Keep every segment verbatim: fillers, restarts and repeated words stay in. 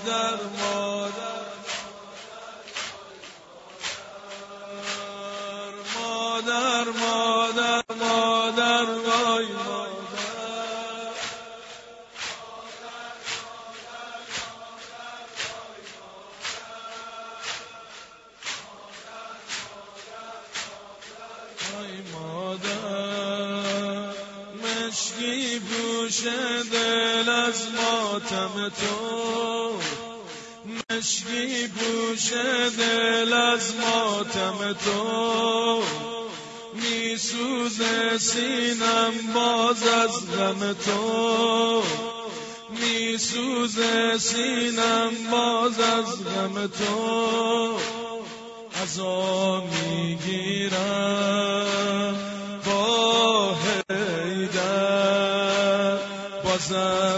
مادر مادر مادر مادر مادر وای مادر وای مادر مشکی پوشه دل از ماتم تو مشکی پوشه دل از ماتم تو میسوزه سینم باز از غم تو میسوزه سینم باز از غم تو عزا میگیرم با حیدر بازم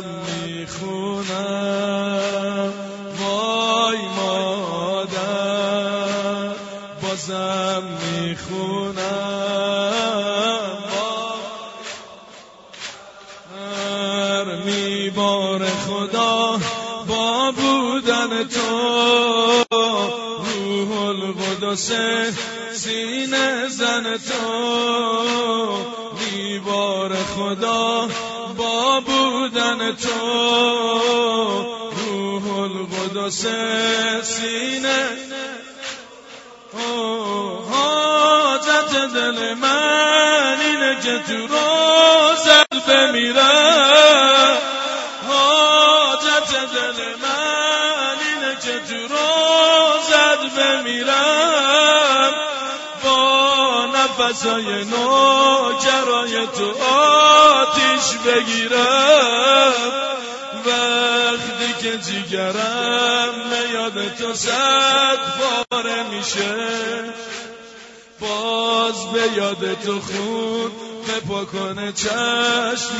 میخونم وای مادر بازم میخونم هر میبار خدا با بودن تو روح القدس سینه زن تو میبار خدا با بودن تو روح القدس سینه حاجت دل من اینه که تو روزت بمیرم حاجت دل من اینه که تو روزت بمیرم با نفسای نوکرای تو آتیش بگیرم وقتی که جیگرم یاد تو صد باره میشه باز به یاد تو خون بپا کنه چشم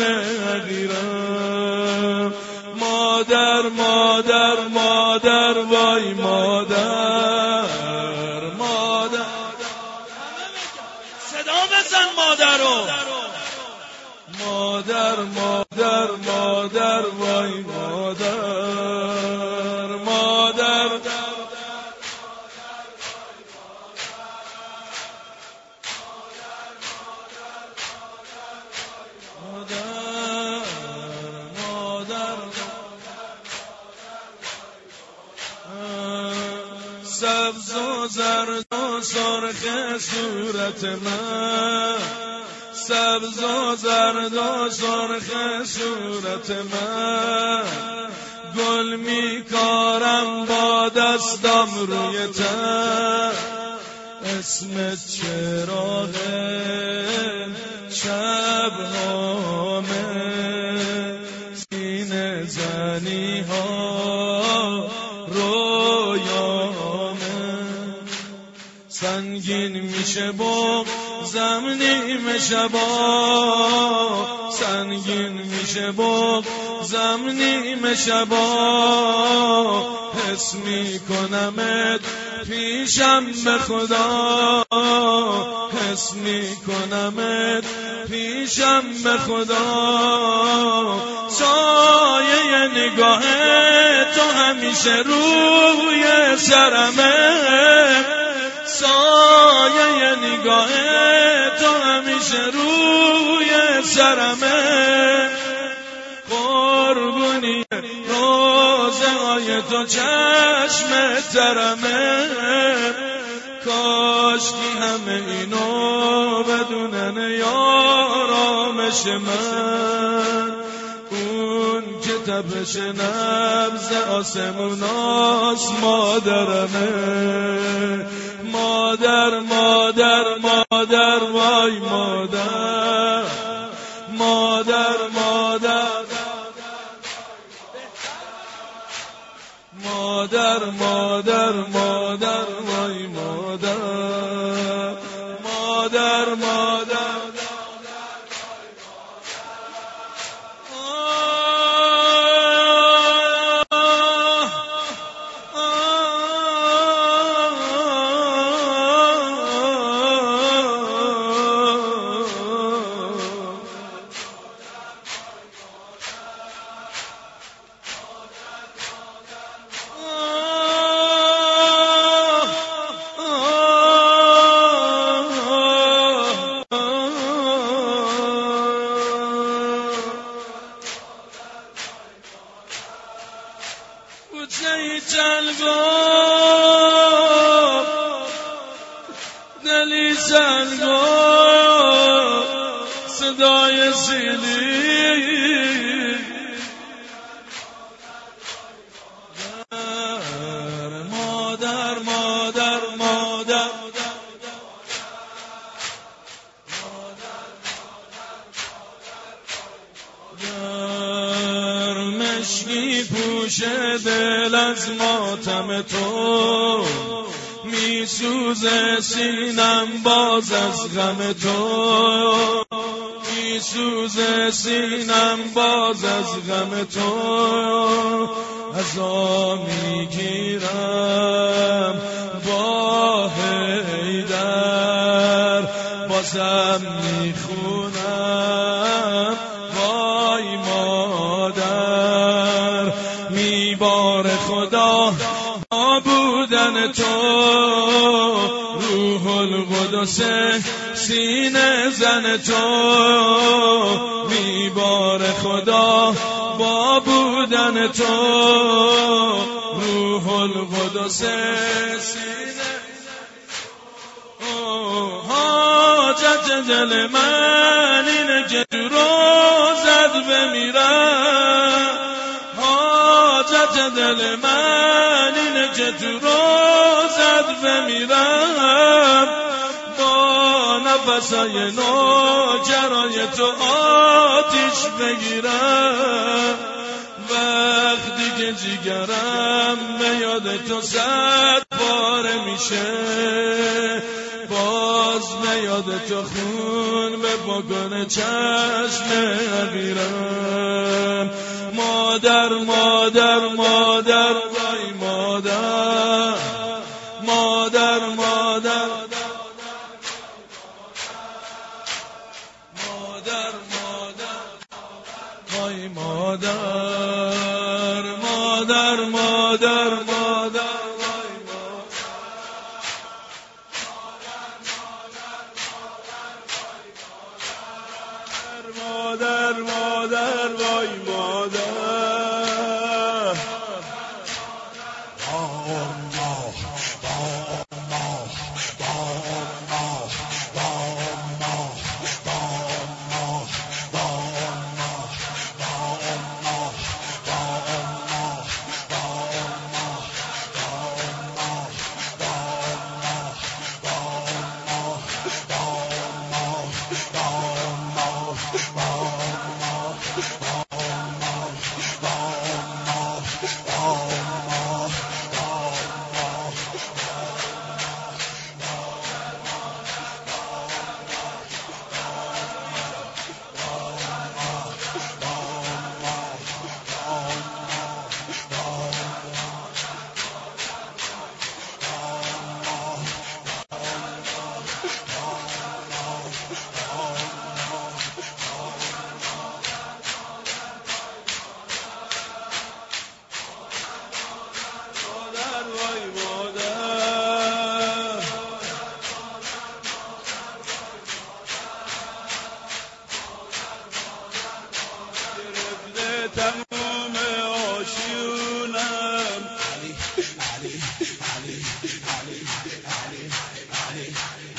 حقیرم مادر مادر مادر وای مادر مادر صدا بزن مادرو مادر مادر مادر وای مادر مادر سبز و زرد و سرخ صورت من سبز و زرد و سرخ صورت من گل میکارم با دستم روی تن اسمت چراغه شب هامه سینه زنی ها رویامه سنگین میشه بغضم نیمه شبا سنگین میشه بغضم نیمه شبا حس میکنمت پیشم به خدا حس میکنمت پیشم به خدا سایه نگاه تو همیشه روی سرمه سایه نگاه تو همیشه روی سرمه قربونی روزه های تو چشم ترمه کاشکی همه اینو بدونن یارامش من اون که تپش نبض آسموناست مادرمه مادر مادر مادر وای مادر مادر مادر مادر مادر مادر وای مادر مادر مادر کوچه جلگو دلی سنگو صدای سیلی مادر مادر مادر در مشکی پوش دل از ماتم تو میسوزه سینم باز از غم تو میسوزه سینم باز از غم تو عزا میگیرم با حیدر بازم میخونم وای مادر میبار خدا بودن تو روح القدس سینه زن تو میبار خدا با بودن تو روح القدس سینه حاجت دل من اینه که تو روزت بمیرم حاجت دل من اینه که تو روزت بمیرم با نفسای نو جرای تو آتیش بگیرم وقتی که جیگرم به یاد تو صد باره میشه باز به یاد تو خون به بکنه چشم عبیرم مادر مادر مادر وای مادر مادر مادر مادر مادر وای مادر مادر مادر مادر مادر مادر وای مادر تمام آشیونم علی علی علی علی علی علی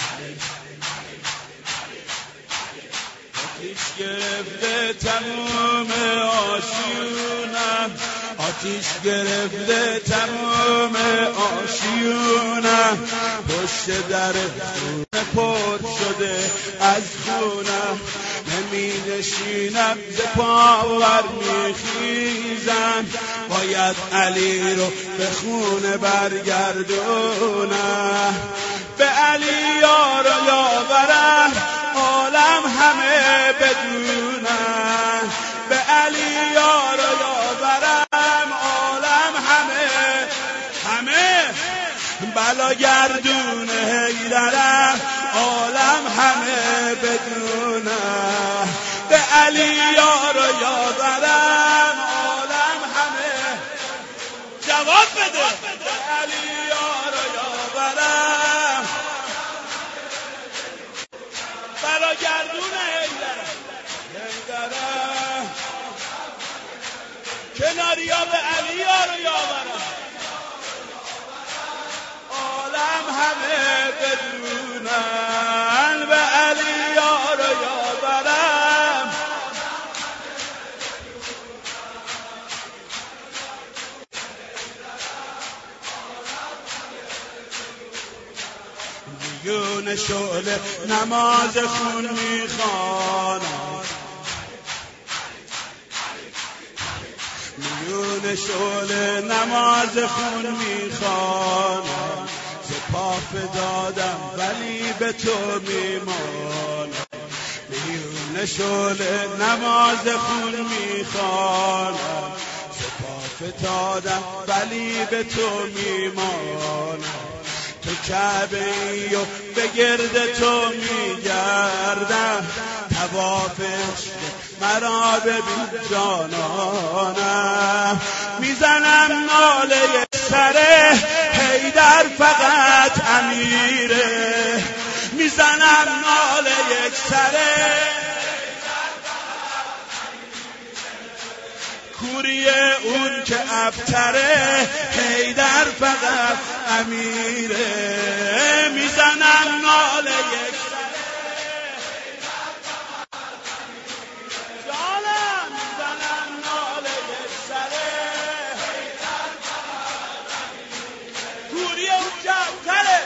آتیش گرفته تمام آشیونم آتیش گرفته تمام آشیونم پشت در خونه پر شده از خونم نمی نشینم ز پاور می خیزم باید علی رو به خونه برگردونم به علی یار و یاورم عالم همه بدونم به علی یار و یاورم عالم همه همه بلا گردون حیدرم عالم همه بدونم به علی یار و یاورم عالم همه جواب بده به علی یار و یاورم بلا گردون حیدرم حیدرم کناریا به علی یار و یاورم میلیون شعله نماز خون میخوانم، میلیون شعله نماز خون میخوانم، سپاه دادم ولی به تو میمانم. میلیون شعله نماز خون میخوانم، سپاه دادم ولی به تو میمانم. تو کعبه ای و به گرد تو میگردم، طواف مرا ببین جانانم. میزنم ناله سره حیدر فقط امیره، میزنم ناله یک سره کوری اون که ابتره، حیدر فقط امیره. میزنم ناله یک جانم، میزنم ناله یک سره کوری اون که ابتره.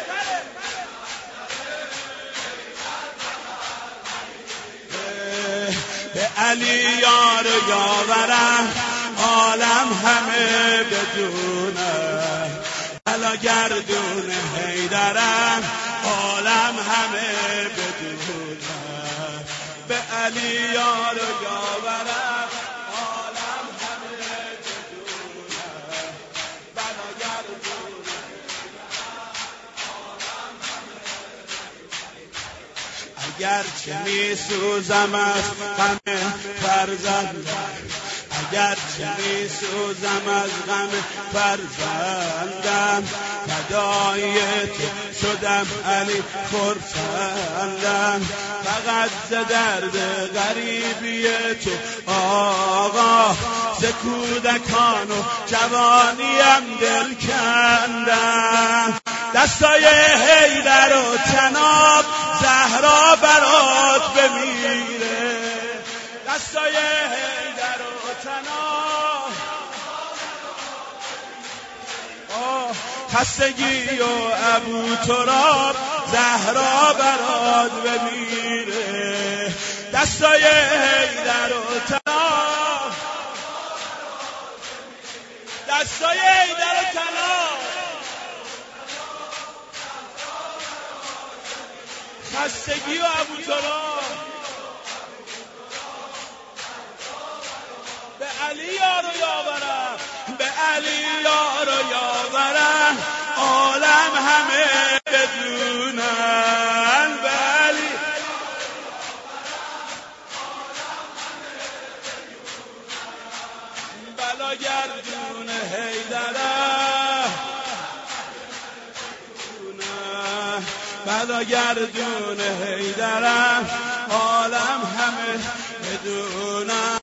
به علی یار یاورم عالم همه بدونه، علا گردون حیدرم عالم همه بدونه. به علی یار یاورم عالم همه بدونه، علا گردون اگر چه می سوزم از غم فرزندم، اگر چه می سوزم از غم فرزندم، فدای تو شدم علی خرسندم. فقط ز درد غریبی تو آقا، ز کودکان و جوانیم دل کندم. دستای حیدر و تناب زهرا برات بمیره، دستای حیدر و تناب خستگی و ابو تراب زهرا برات بمیره. دستای حیدر و تناب، دستای حیدر و تناب خستگی و ابو تراب. به علی یار و یاورم، به علی یار و یاورم عالم همه بدونن. به علی بلا گردون حیدرم، بلا گردون حیدرم عالم همه بدون.